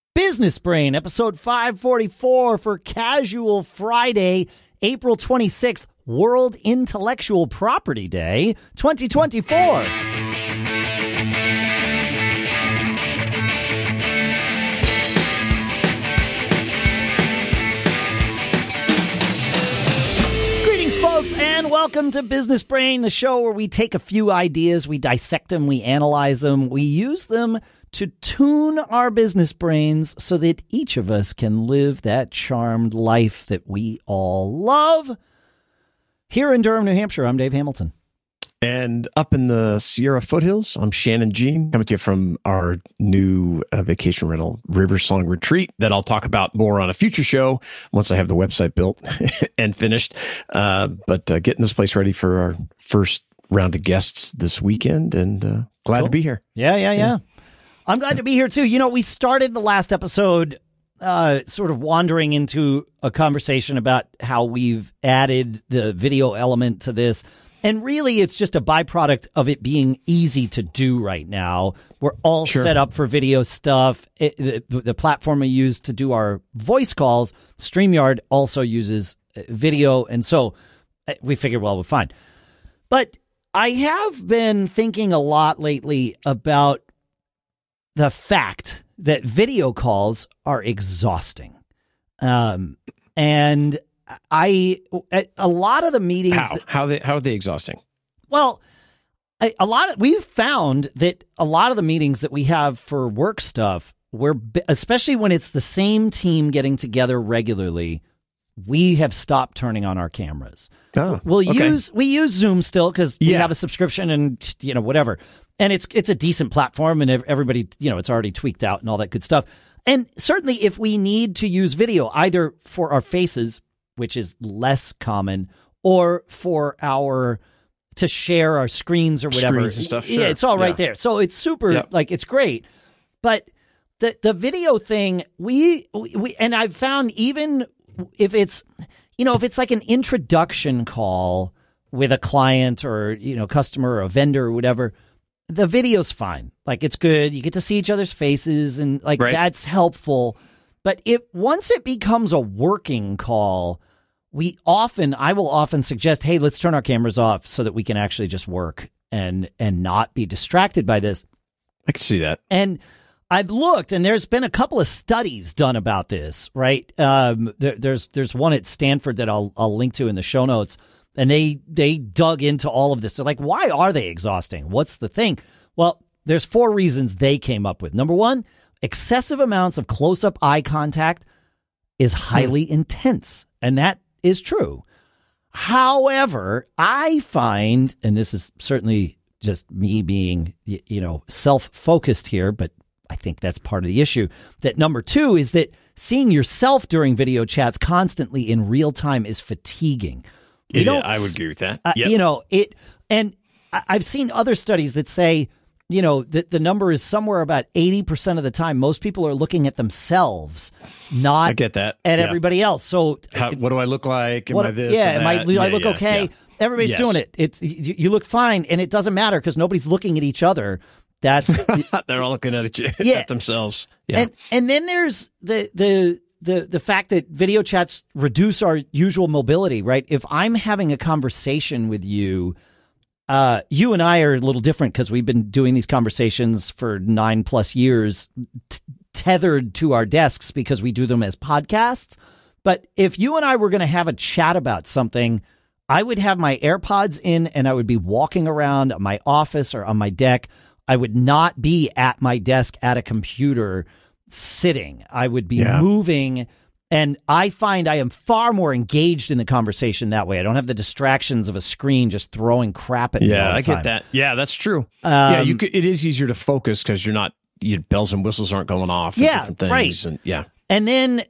Business Brain, episode 544 for Casual Friday, April 26th, World Intellectual Property Day, 2024. Greetings, folks, and welcome to Business Brain, the show where we take a few ideas, we dissect them, we analyze them, we use them to tune our business brains so that each of us can live that charmed life that we all love. Here in Durham, New Hampshire, I'm Dave Hamilton. And up in the Sierra foothills, I'm Shannon Jean, coming to you from our new vacation rental, Riversong Retreat, that I'll talk about more on a future show once I have the website built and finished. But getting this place ready for our first round of guests this weekend, and glad to be here. Yeah. I'm glad to be here, too. You know, we started the last episode sort of wandering into a conversation about how we've added the video element to this. And really, it's just a byproduct of it being easy to do right now. We're all set up for video stuff. The platform we use to do our voice calls, StreamYard, also uses video. And so we figured, well, we're fine. But I have been thinking a lot lately about the fact that video calls are exhausting. And a lot of the meetings... How are they exhausting? Well, we've found that a lot of the meetings that we have for work stuff, especially when it's the same team getting together regularly, we have stopped turning on our cameras. Oh, we use Zoom still because we have a subscription and whatever. And it's a decent platform, and everybody, it's already tweaked out and all that good stuff. And certainly if we need to use video, either for our faces, which is less common, or for to share our screens or whatever. Screens and stuff, sure. Yeah, it's all right there. So it's super, it's great. But the video thing, we and I've found even if it's, if it's like an introduction call with a client or, customer or a vendor or whatever, the video's fine. Like, it's good. You get to see each other's faces and that's helpful. But once it becomes a working call, I will often suggest, hey, let's turn our cameras off so that we can actually just work and not be distracted by this. I can see that. And I've looked, and there's been a couple of studies done about this, right? There's one at Stanford that I'll link to in the show notes. And they dug into all of this. They're like, why are they exhausting? What's the thing? Well, there's 4 reasons they came up with. Number 1, excessive amounts of close-up eye contact is highly intense. And that is true. However, I find, and this is certainly just me being, self-focused here, but I think that's part of the issue, that number 2 is that seeing yourself during video chats constantly in real time is fatiguing. I would agree with that. And I've seen other studies that say, that the number is somewhere about 80% of the time. Most people are looking at themselves, not I get that. at everybody else. So what do I look like? Am I this? I look okay? Yeah. Everybody's doing it. You look fine, and it doesn't matter because nobody's looking at each other. That's they're all looking at at themselves. Yeah. And then there's the fact that video chats reduce our usual mobility, right? If I'm having a conversation with you, you and I are a little different because we've been doing these conversations for 9+ years, tethered to our desks because we do them as podcasts. But if you and I were going to have a chat about something, I would have my AirPods in and I would be walking around my office or on my deck. I would not be at my desk at a computer sitting. I would be moving, and I find I am far more engaged in the conversation that way. I don't have the distractions of a screen just throwing crap at me all the I time. get that. Yeah, that's true. It is easier to focus because your bells and whistles aren't going off. Different things, right. And then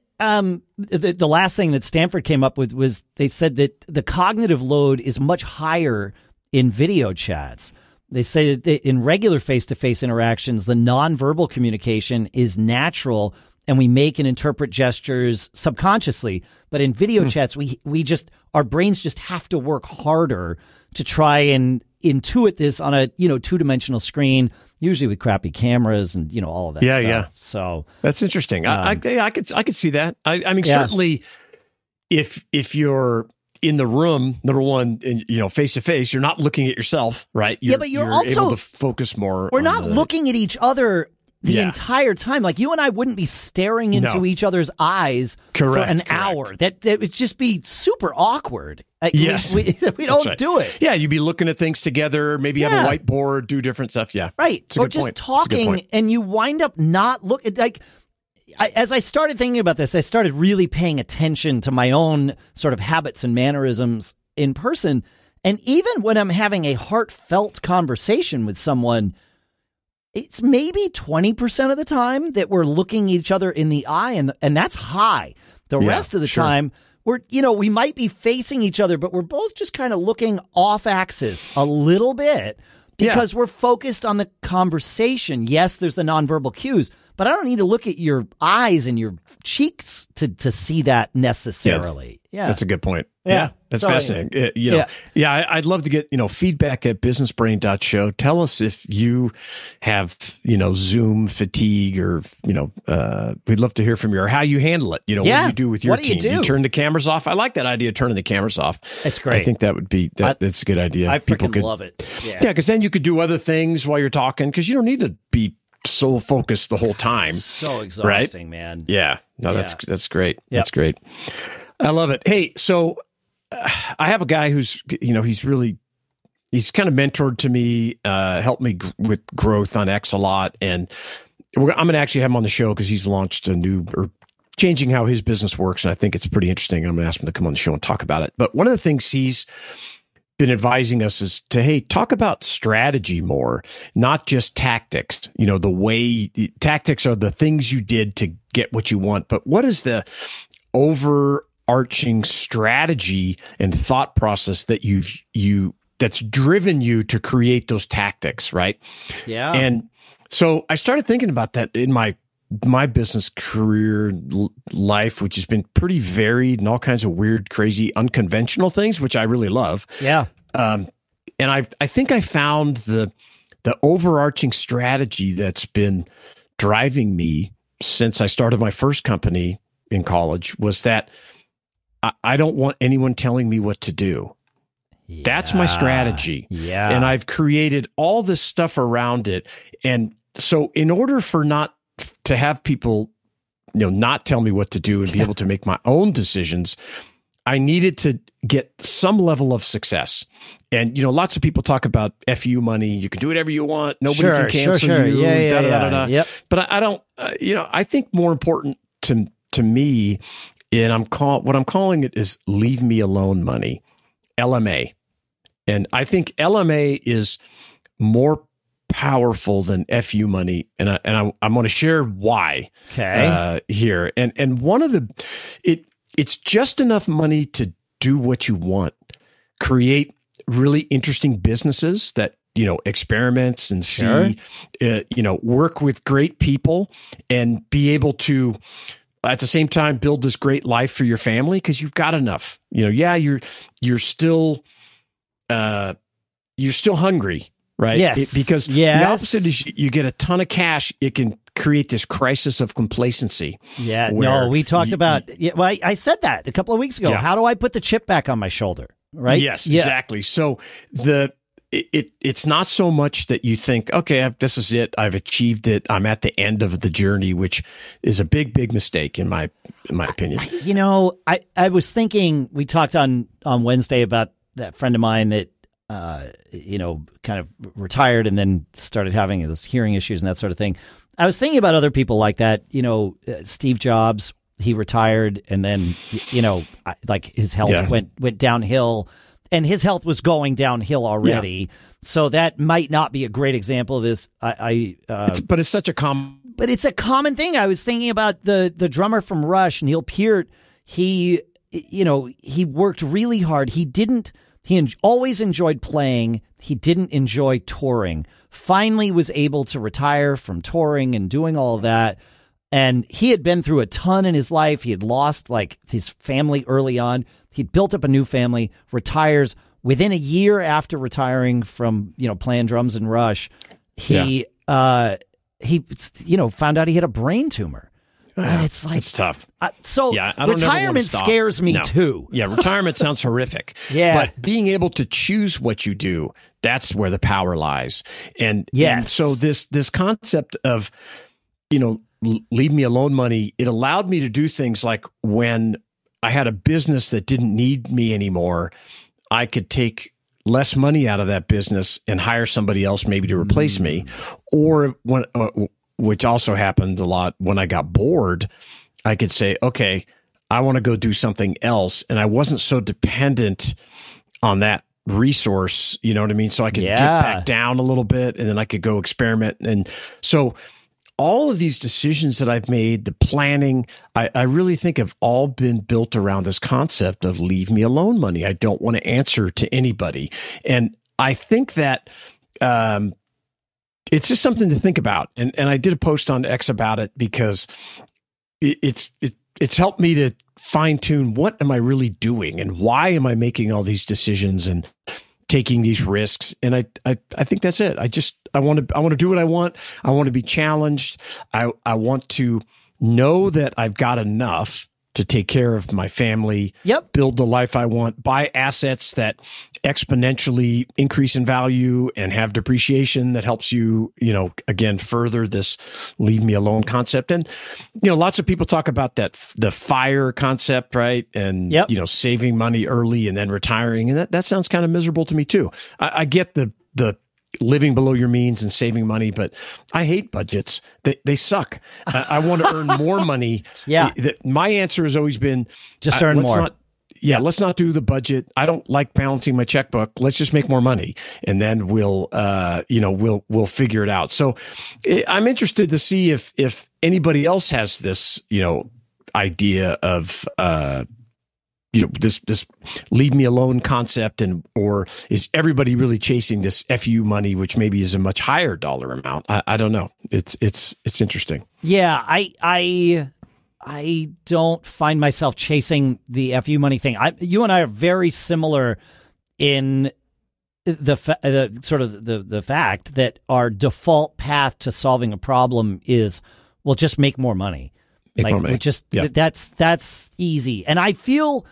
the last thing that Stanford came up with was they said that the cognitive load is much higher in video chats. They say that in regular face-to-face interactions, the nonverbal communication is natural and we make and interpret gestures subconsciously. But in video chats, our brains just have to work harder to try and intuit this on a, two-dimensional screen, usually with crappy cameras and, all of that stuff. Yeah. So that's interesting. I could see that. I mean, certainly if you're in the room, number one, face to face, you're not looking at yourself, right? But you're also able to focus more. We're not looking at each other the entire time. Like, you and I wouldn't be staring into each other's eyes for an hour. That would just be super awkward. Yes. We don't do it. Yeah, you'd be looking at things together, maybe have a whiteboard, do different stuff. Yeah. Right. Or just talking, and you wind up not looking like. As I started thinking about this, I started really paying attention to my own sort of habits and mannerisms in person. And even when I'm having a heartfelt conversation with someone, it's maybe 20% of the time that we're looking each other in the eye, and that's high. The rest of the time, we might be facing each other, but we're both just kind of looking off axis a little bit because we're focused on the conversation. Yes, there's the nonverbal cues, but I don't need to look at your eyes and your cheeks to see that necessarily. Yeah, that's a good point. Yeah, that's fascinating. I'd love to get feedback at businessbrain.show. Tell us if you have Zoom fatigue, or we'd love to hear from you, or how you handle it. What do you do with your team? Do you turn the cameras off? I like that idea, turning the cameras off. It's great. I think that would be that's a good idea. I freaking love it. Yeah, because then you could do other things while you're talking, because you don't need to be so focused the whole time. So exhausting, man. Yeah. No, that's great. Yep. That's great. I love it. Hey, so I have a guy who's, he's kind of mentored to me, helped me with growth on X a lot. And I'm going to actually have him on the show because he's launched changing how his business works. And I think it's pretty interesting. I'm going to ask him to come on the show and talk about it. But one of the things he's been advising us is to, talk about strategy more, not just tactics. The way tactics are the things you did to get what you want, but what is the overarching strategy and thought process that that's driven you to create those tactics, right? Yeah. And so I started thinking about that in my business career life, which has been pretty varied and all kinds of weird, crazy, unconventional things, which I really love. Yeah. And I think I found the overarching strategy that's been driving me since I started my first company in college was that I don't want anyone telling me what to do. Yeah. That's my strategy. Yeah. And I've created all this stuff around it. And so in order for not to have people, not tell me what to do and be able to make my own decisions, I needed to get some level of success. And, lots of people talk about FU money. You can do whatever you want. Nobody can cancel you. Yeah. Yep. But I don't, I think more important to me, and what I'm calling it is leave me alone money, LMA. And I think LMA is more powerful than FU money, and I'm going to share why here. And one of it's just enough money to do what you want, create really interesting businesses that experiments and see, work with great people, and be able to at the same time build this great life for your family because you've got enough. You're still hungry. Right? Yes. Because the opposite is you get a ton of cash, it can create this crisis of complacency. Yeah. No, we talked about, I said that a couple of weeks ago. Yeah. How do I put the chip back on my shoulder? Right? Yes, exactly. So it's not so much that you think, okay, this is it. I've achieved it. I'm at the end of the journey, which is a big, big mistake in my opinion. I was thinking, we talked on Wednesday about that friend of mine that, kind of retired and then started having those hearing issues and that sort of thing. I was thinking about other people like that. Steve Jobs, he retired and then, like his health went downhill, and his health was going downhill already. Yeah. So that might not be a great example of this. But it's such a common. But it's a common thing. I was thinking about the drummer from Rush, Neil Peart. He worked really hard. He always enjoyed playing. He didn't enjoy touring. Finally was able to retire from touring and doing all of that. And he had been through a ton in his life. He had lost his family early on. He'd built up a new family, retires, within a year after retiring from, playing drums and Rush, he found out he had a brain tumor. And it's like, it's tough. Retirement scares me too. Yeah, retirement sounds horrific. Yeah. But being able to choose what you do, that's where the power lies. And so this concept of, leave me alone money, it allowed me to do things like when I had a business that didn't need me anymore, I could take less money out of that business and hire somebody else maybe to replace me. Or when which also happened a lot when I got bored, I could say, okay, I want to go do something else. And I wasn't so dependent on that resource, you know what I mean? So I could dip back down a little bit and then I could go experiment. And so all of these decisions that I've made, the planning, I really think have all been built around this concept of leave me alone money. I don't want to answer to anybody. And I think that, it's just something to think about. And I did a post on X about it because it's helped me to fine tune what am I really doing and why am I making all these decisions and taking these risks. And I think that's it. I want to do what I want. I want to be challenged. I want to know that I've got enough to take care of my family, build the life I want, buy assets that exponentially increase in value and have depreciation that helps you, again, further this leave me alone concept. And, lots of people talk about the FIRE concept, right? And, saving money early and then retiring. And that sounds kind of miserable to me too. I get the living below your means and saving money, but I hate budgets. They suck. I want to earn more money. My answer has always been just earn more. Let's not do the budget. I don't like balancing my checkbook. Let's just make more money, and then we'll figure it out. So I'm interested to see if anybody else has this, idea of this leave me alone concept, or is everybody really chasing this FU money, which maybe is a much higher dollar amount? I don't know. It's interesting. Yeah, I don't find myself chasing the FU money thing. You and I are very similar in the fact that our default path to solving a problem is, well, just make more money. That's easy. And I feel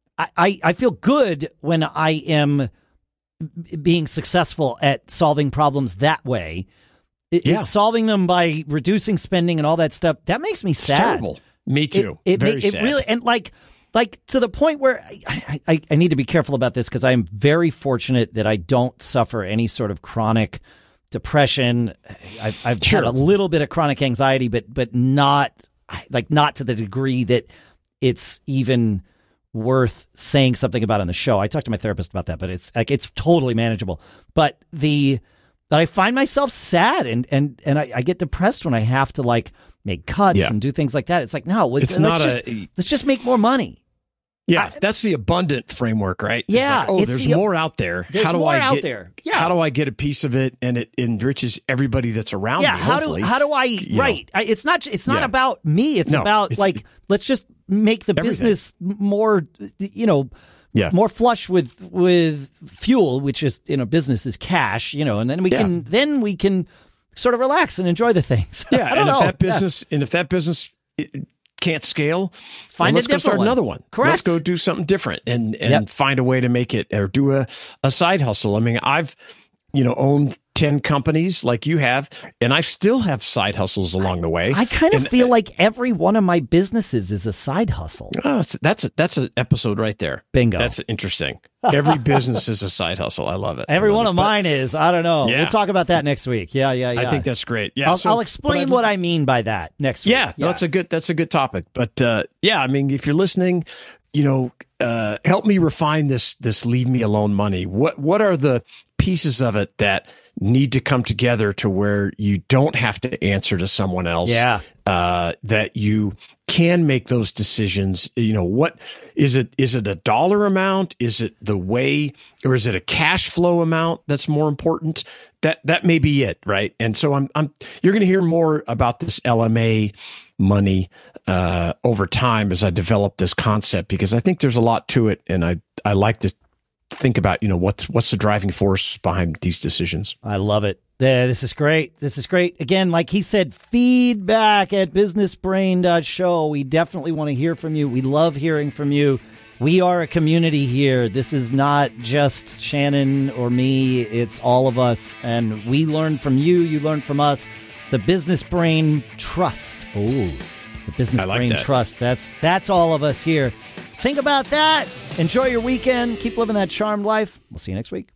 good when I am being successful at solving problems that way. Solving them by reducing spending and all that stuff, that makes me sad. It's terrible. Me too. It really, and like to the point where I need to be careful about this because I'm very fortunate that I don't suffer any sort of chronic depression. I've had a little bit of chronic anxiety, but not to the degree that it's even worth saying something about on the show. I talked to my therapist about that, but it's totally manageable. But I find myself sad and I get depressed when I have to make cuts and do things like that. It's like, no, let's just make more money. Yeah, that's the abundant framework, right? Yeah. There's more out there. There's more out there. Yeah. How do I get a piece of it and it enriches everybody that's around me? How do I right? It's not about me. It's about let's just make the business more, more flush with fuel, which is business is cash, and then we can sort of relax and enjoy the things. Yeah, if that business can't scale, find a let's go start another one. Correct. Let's go do something different and find a way to make it, or do a side hustle. I mean, I've owned 10 companies like you have, and I still have side hustles along the way. I kind of feel like every one of my businesses is a side hustle. Oh, that's an episode right there. Bingo. That's interesting. Every business is a side hustle. I love it. Every one of mine is. I don't know. Yeah. We'll talk about that next week. Yeah. I think that's great. Yeah, I'll explain what I mean by that next week. Yeah, that's a good topic. But I mean, if you're listening, help me refine this leave me alone money. What are the pieces of it that need to come together to where you don't have to answer to someone else? Yeah. That you can make those decisions. What is it? Is it a dollar amount? Is it the way, or is it a cash flow amount that's more important? That may be it, right? And so you're going to hear more about this LMA money over time as I develop this concept, because I think there's a lot to it, and I like to think about, what's the driving force behind these decisions. I love it. This is great. This is great. Again, like he said, feedback at businessbrain.show. We definitely want to hear from you. We love hearing from you. We are a community here. This is not just Shannon or me. It's all of us. And we learn from you. You learn from us. The Business Brain Trust. Oh, the Business Brain Trust. That's all of us here. Think about that. Enjoy your weekend. Keep living that charmed life. We'll see you next week.